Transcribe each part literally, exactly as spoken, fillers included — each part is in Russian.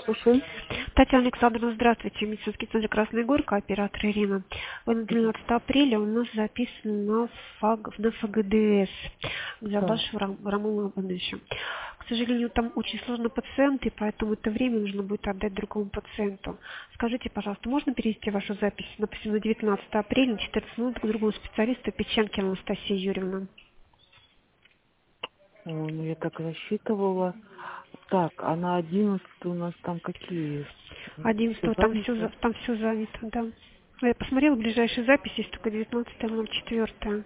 слушаю. Татьяна Александровна, здравствуйте. Медицинский центр Красная Горка, оператор Ирина. Вы на двенадцатое апреля у нас записаны на, ФАГ, на ФГДС, за Да. вашего Рам, Рамона Ивановича. К сожалению, там очень сложный пациент, и поэтому это время нужно будет отдать другому пациенту. Скажите, пожалуйста, можно перевести вашу запись, допустим, на девятнадцатое апреля, на четырнадцать минут к другому специалисту, Печенкину Анастасии Юрьевна? О, ну я так рассчитывала. Так, а на одиннадцатое у нас там какие? Все одиннадцатого там все, занято? там все занято, да. Я посмотрела, ближайшая запись есть только девятнадцатое ноль четыре.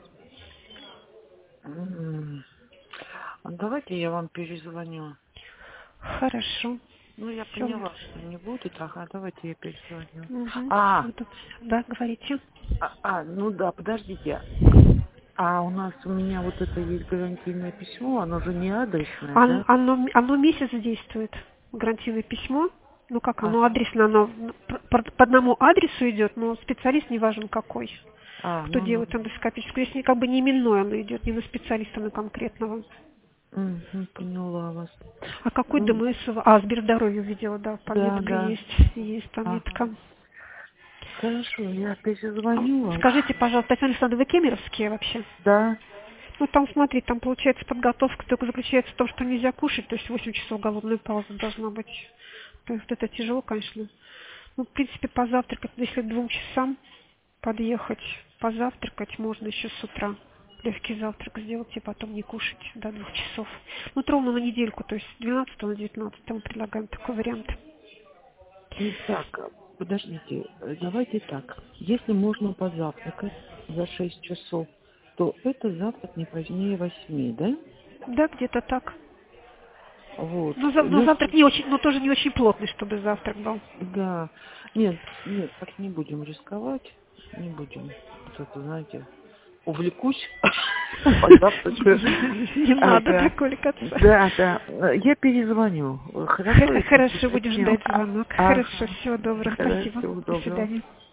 М. А давайте я вам перезвоню. Хорошо. Ну, я Все. поняла, что не будет, ага, давайте я перезвоню. Угу. А, Да, говорите. а, а, ну да, подождите. А у нас, у меня вот это есть гарантийное письмо, оно же не адресное, Оно, да? оно, оно месяц действует, гарантийное письмо. Ну как, оно Ага. адресно, оно по, по одному адресу идет, но специалист не важен какой. А, Кто ну, ну. делает эндоскопическую. Если как бы не именное оно идет, не на специалиста, на конкретного. Мгм, поняла вас. А какой Ну, ДМС? А, Сберздоровье увидела, да, да, пометка да. есть. Есть там Ага. метка. Хорошо, я А, перезвоню вам. скажите, пожалуйста, Татьяна Александровна, вы кемеровские вообще? Да. Ну, там, смотри, там, получается, подготовка только заключается в том, что нельзя кушать, то есть восемь часов голодная пауза должна быть. То есть это тяжело, конечно. Ну, в принципе, позавтракать, если к двум часам подъехать, позавтракать можно еще с утра. Легкий завтрак сделать и потом не кушать до двух часов. Ну, вот ровно на недельку, то есть с двенадцатого на девятнадцатое мы предлагаем такой вариант. Ну, так, подождите, э, давайте так. Если можно позавтракать за шесть часов, то это завтрак не позднее восьми, да? Да, где-то так. Вот. Но, за- но завтрак Если, не очень, но тоже не очень плотный, чтобы завтрак был. да. Нет, нет, так не будем рисковать. Не будем. Вот это, знаете, увлекусь, позавтракаю. Не надо Ага. так увлекаться. Да, да. Я перезвоню. Хорошо, если Хорошо, будем уточню. ждать звонок. Хорошо, Ага. всего доброго, Да, спасибо. всего До доброго. свидания.